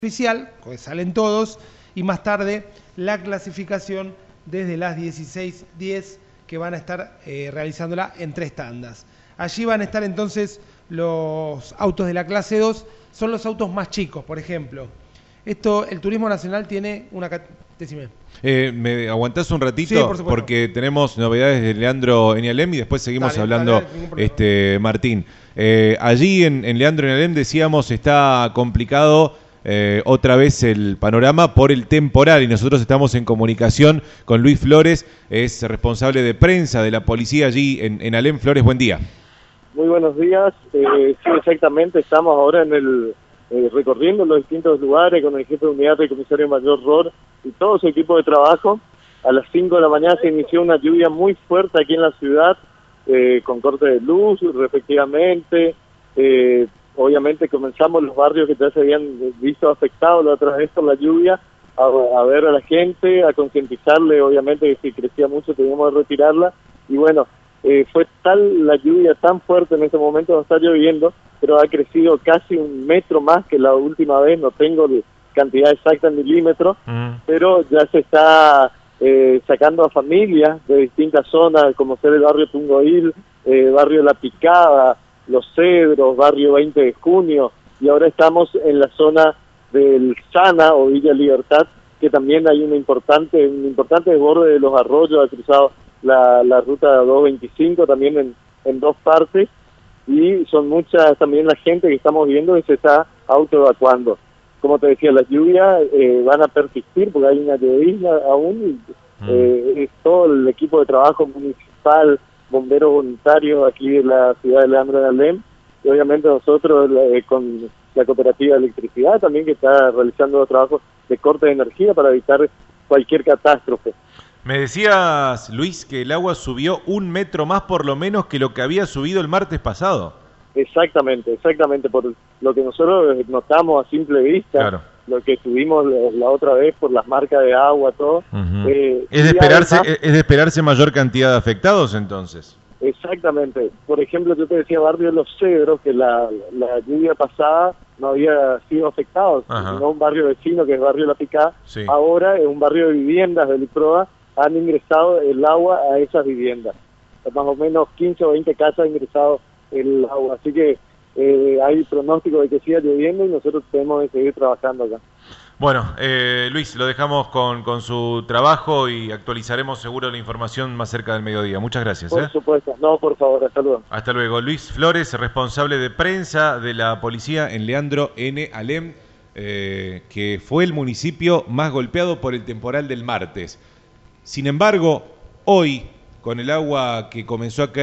oficial, que salen todos, y más tarde la clasificación desde las 16:10 que van a estar realizándola en 3 tandas. Allí van a estar entonces los autos de la clase 2, son los autos más chicos, por ejemplo. El Turismo Nacional tiene una... Decime. ¿Me aguantás un ratito? Sí, por supuesto. Porque tenemos novedades de Leandro Enialem y después seguimos hablando, Martín. Allí en Leandro Enialem decíamos está complicado otra vez el panorama por el temporal y nosotros estamos en comunicación con Luis Flores, es responsable de prensa de la policía allí en Alem. Flores, buen día. Muy buenos días. Sí, exactamente, estamos ahora en el recorriendo los distintos lugares con el jefe de unidad del comisario mayor Ror y todo su equipo de trabajo. A las 5 de la mañana se inició una lluvia muy fuerte aquí en la ciudad, con corte de luz respectivamente. Obviamente comenzamos los barrios que ya se habían visto afectados la otra vez por la lluvia, a ver a la gente, a concientizarle, obviamente que si crecía mucho teníamos que retirarla, y bueno, fue tal la lluvia tan fuerte en este momento, no está lloviendo, pero ha crecido casi 1 metro más que la última vez, no tengo cantidad exacta en milímetros, pero ya se está sacando a familias de distintas zonas, como ser el barrio Tungoil, barrio La Picada, Los Cedros, barrio 20 de Junio, y ahora estamos en la zona del Sana o Villa Libertad, que también hay un importante desborde de los arroyos, ha cruzado la ruta 225 también en 2 partes, y son muchas también la gente que estamos viendo que se está autoevacuando. Como te decía, las lluvias van a persistir porque hay una llovizna aún, y es todo el equipo de trabajo municipal, bomberos voluntarios aquí de la ciudad de Leandro Enialem, y obviamente nosotros con la cooperativa de electricidad también que está realizando los trabajos de corte de energía para evitar cualquier catástrofe. Me decías, Luis, que el agua subió 1 metro más por lo menos que lo que había subido el martes pasado. Exactamente, por lo que nosotros notamos a simple vista, claro. Lo que tuvimos la otra vez por las marcas de agua, todo. ¿Es de esperarse mayor cantidad de afectados entonces? Exactamente. Por ejemplo, yo te decía barrio de Los Cedros, que la lluvia pasada no había sido afectado, sino un barrio vecino que es barrio La Picada. Sí. Ahora es un barrio de viviendas del IPROA, han ingresado el agua a esas viviendas. Más o menos 15 o 20 casas han ingresado el agua, así que hay pronóstico de que siga lloviendo y nosotros tenemos que seguir trabajando acá. Bueno, Luis, lo dejamos con su trabajo y actualizaremos seguro la información más cerca del mediodía. Muchas gracias. Por supuesto. No, por favor, hasta luego. Hasta luego. Luis Flores, responsable de prensa de la policía en Leandro Enialem, que fue el municipio más golpeado por el temporal del martes. Sin embargo, hoy, con el agua que comenzó a caer